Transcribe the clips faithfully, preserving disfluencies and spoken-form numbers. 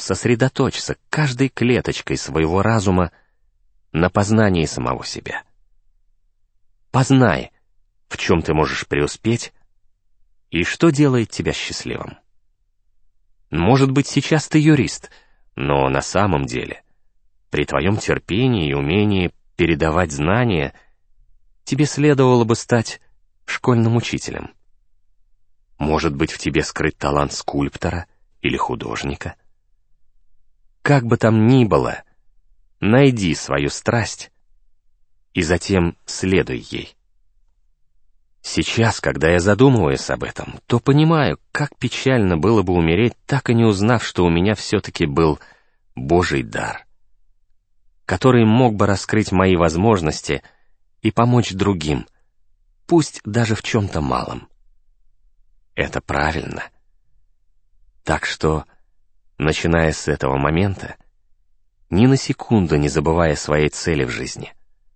сосредоточься каждой клеточкой своего разума на познании самого себя. Познай, в чем ты можешь преуспеть и что делает тебя счастливым. Может быть, сейчас ты юрист, но на самом деле, при твоем терпении и умении передавать знания, тебе следовало бы стать школьным учителем. Может быть, в тебе скрыт талант скульптора или художника. Как бы там ни было, найди свою страсть и затем следуй ей. Сейчас, когда я задумываюсь об этом, то понимаю, как печально было бы умереть, так и не узнав, что у меня все-таки был Божий дар, который мог бы раскрыть мои возможности и помочь другим, пусть даже в чем-то малом. Это правильно. Так что, начиная с этого момента, ни на секунду не забывая своей цели в жизни,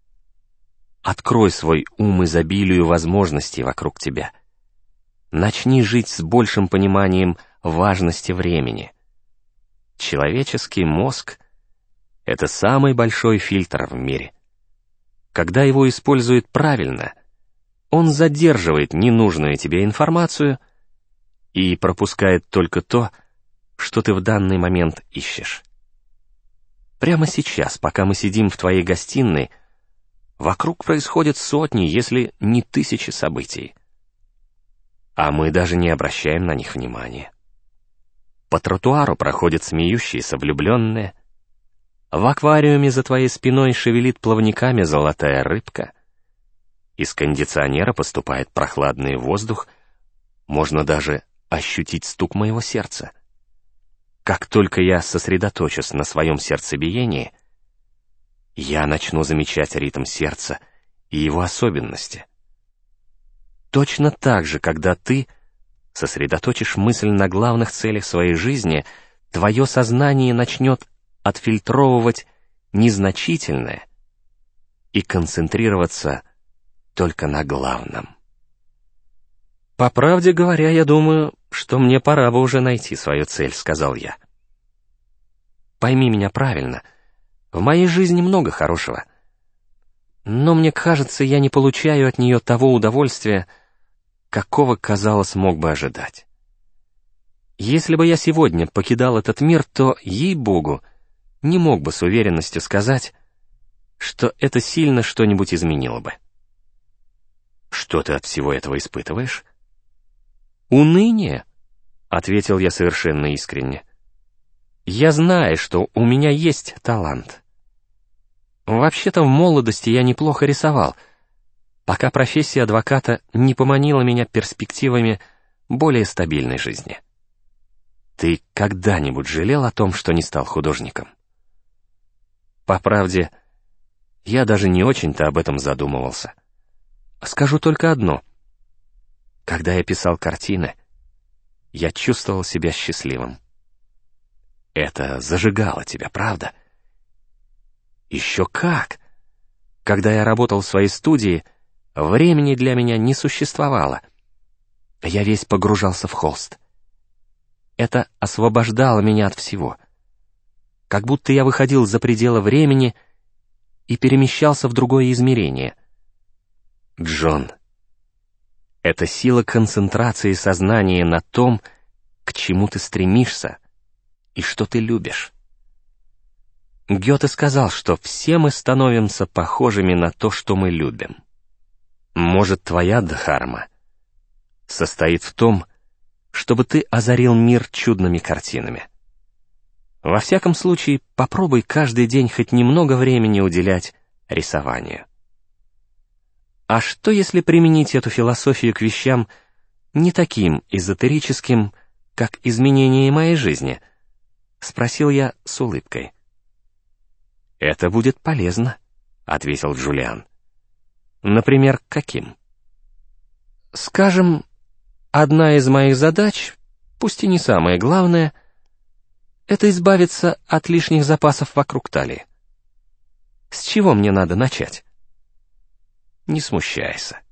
открой свой ум изобилию возможностей вокруг тебя. Начни жить с большим пониманием важности времени. Человеческий мозг — это самый большой фильтр в мире. Когда его используют правильно, он задерживает ненужную тебе информацию и пропускает только то, что ты в данный момент ищешь. Прямо сейчас, пока мы сидим в твоей гостиной, вокруг происходят сотни, если не тысячи событий. А мы даже не обращаем на них внимания. По тротуару проходят смеющиеся влюбленные. В аквариуме за твоей спиной шевелит плавниками золотая рыбка. Из кондиционера поступает прохладный воздух. Можно даже ощутить стук моего сердца. Как только я сосредоточусь на своем сердцебиении, я начну замечать ритм сердца и его особенности. Точно так же, когда ты сосредоточишь мысль на главных целях своей жизни, твое сознание начнет отфильтровывать незначительное и концентрироваться только на главном. «По правде говоря, я думаю, что мне пора бы уже найти свою цель», — сказал я. «Пойми меня правильно, в моей жизни много хорошего, но мне кажется, я не получаю от нее того удовольствия, какого, казалось, мог бы ожидать. Если бы я сегодня покидал этот мир, то, ей-богу, не мог бы с уверенностью сказать, что это сильно что-нибудь изменило бы». «Что ты от всего этого испытываешь?» «Уныние», — ответил я совершенно искренне. «Я знаю, что у меня есть талант. Вообще-то в молодости я неплохо рисовал, пока профессия адвоката не поманила меня перспективами более стабильной жизни. Ты когда-нибудь жалел о том, что не стал художником?» По правде, я даже не очень-то об этом задумывался. Скажу только одно. Когда я писал картины, я чувствовал себя счастливым. Это зажигало тебя, правда? Еще как! Когда я работал в своей студии, времени для меня не существовало. Я весь погружался в холст. Это освобождало меня от всего. Как будто я выходил за пределы времени и перемещался в другое измерение. Джон, это сила концентрации сознания на том, к чему ты стремишься и что ты любишь. Гёте сказал, что все мы становимся похожими на то, что мы любим. Может, твоя дхарма состоит в том, чтобы ты озарил мир чудными картинами. Во всяком случае, попробуй каждый день хоть немного времени уделять рисованию. А что, если применить эту философию к вещам не таким эзотерическим, как изменение моей жизни? Спросил я с улыбкой. «Это будет полезно», — ответил Джулиан. «Например, каким?» «Скажем, одна из моих задач, пусть и не самая главная, это избавиться от лишних запасов вокруг талии. С чего мне надо начать?» «Не смущайся.